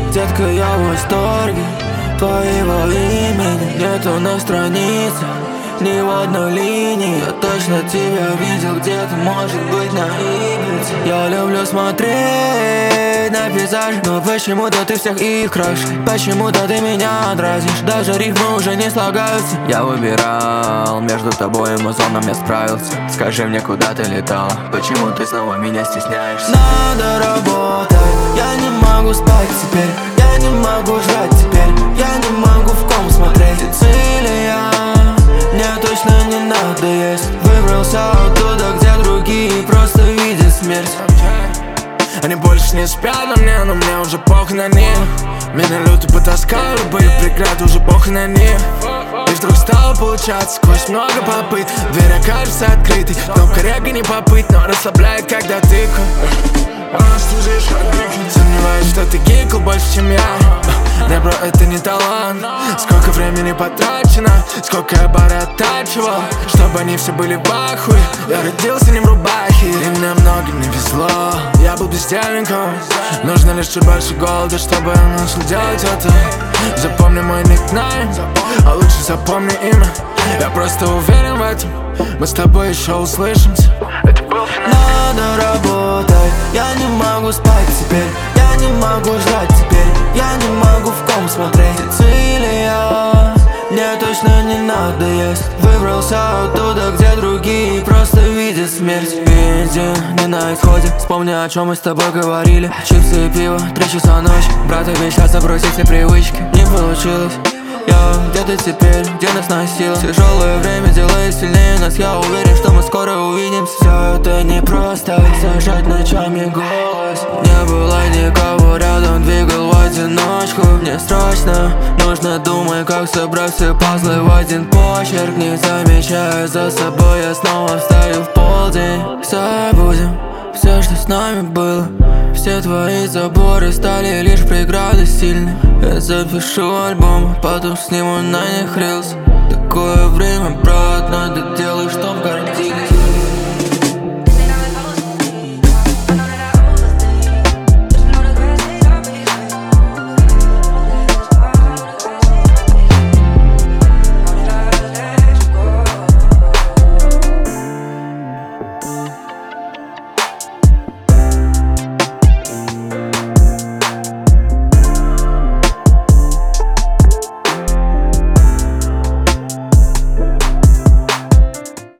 Детка, я в восторге, твоего имени нету на странице ни в одной линии. Я точно тебя видел где-то, может быть, на Ибице. Я люблю смотреть на пейзаж, но почему-то ты всех их краше. Почему-то ты меня дразнишь, даже рифмы уже не слагаются. Я выбирал между тобой и музоном, я справился. Скажи мне, куда ты летала, почему ты снова меня стесняешься? Надо работать, я не могу спать теперь, я не могу ждать теперь, я не могу в ком смотреть. Сицилия, мне точно не надо есть. Выбрался оттуда, где другие просто видят смерть. Они больше не спят на мне, но мне уже похуй на них. Меня люто потаскали, были преграды, уже похуй на них. И вдруг стало получаться сквозь много попыт. Дверь окажется открытой, кнопка рега не попыть, но расслабляет, когда тыкаю. Сомневаюсь, что ты гикл больше, чем я. Не, бро, это не талант. Сколько времени потрачено, сколько я бары оттачивал, чтобы они все были в ахуе. Я родился не в рубахе, и мне много не везло. Я был бездельником, нужно лишь чуть больше голода, чтобы я начал делать это. Запомни мой никнейм, а лучше запомни имя. Я просто уверен в этом, мы с тобой еще услышимся. Надо работать, я не могу спать теперь, я не могу ждать теперь, я не могу в ком смотреть. Сицилия, мне точно не надо есть. Выбрался оттуда, где другие просто видят смерть. Бензин не на исходе, вспомни, о чем мы с тобой говорили. Чипсы и пиво, 3 часа ночи. Брат обещал забросить все привычки, не получилось. Я где-то теперь, где нас носило. Тяжелое время делает сильнее нас. Я уверен, что мы скоро увидимся. Все это непросто, сажать ночами голос. Не было никого рядом, двигал в одиночку. Мне срочно нужно думать, как собрать все пазлы в один почерк. Не замечая за собой, я снова встаю в полдень. Забудем все, что с нами было. Все твои заборы стали лишь преградой сильной. Я запишу альбом, потом сниму на них рилс. Такое время, брат, надо делать, чтоб гордились.